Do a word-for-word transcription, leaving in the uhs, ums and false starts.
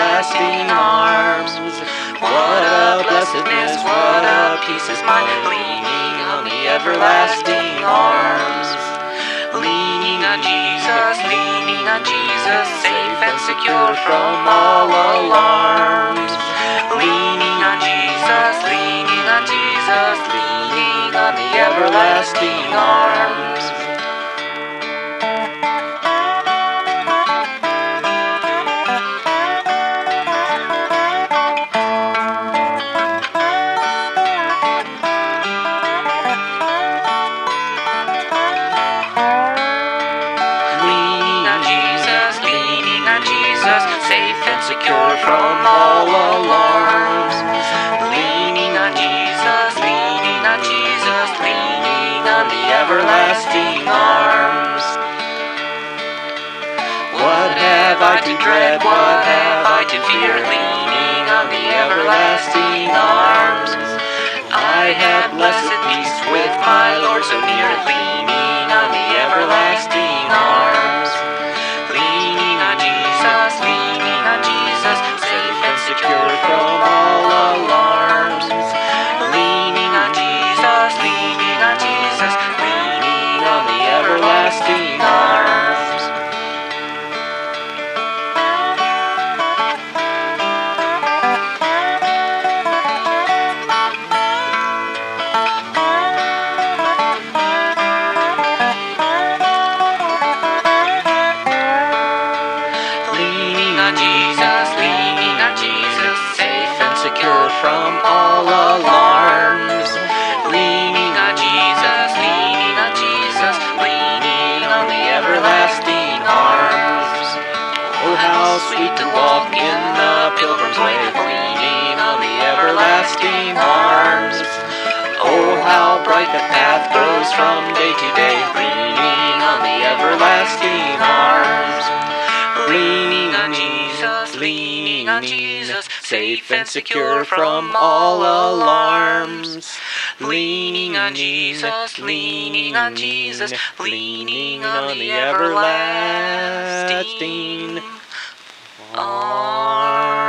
everlasting arms. What a blessedness, what a peace is mine, leaning on the everlasting arms. Leaning on Jesus, leaning on Jesus, safe and secure from all alarms. Leaning on Jesus, leaning on Jesus, leaning on the everlasting arms. Safe and secure from all alarms. Leaning on Jesus, leaning on Jesus, leaning on the everlasting arms. What have I to dread, what have I to fear, leaning on the everlasting arms. I have blessed peace with my Lord so near, leaning on the everlasting arms. Leaning on Jesus, leaning on Jesus, safe and secure from all alarms. Leaning on Jesus, leaning on Jesus, leaning on the everlasting arms. Jesus, leaning on Jesus, safe and secure from all alarms. Leaning on Jesus, leaning on Jesus, leaning on the everlasting arms. Oh, how sweet to walk in the pilgrim's way, leaning on the everlasting arms. Oh, how bright the path grows from day to day, leaning on the everlasting arms. Leaning on Jesus, leaning on Jesus, safe and secure from all alarms. Leaning on Jesus, leaning on Jesus, leaning on the everlasting arms.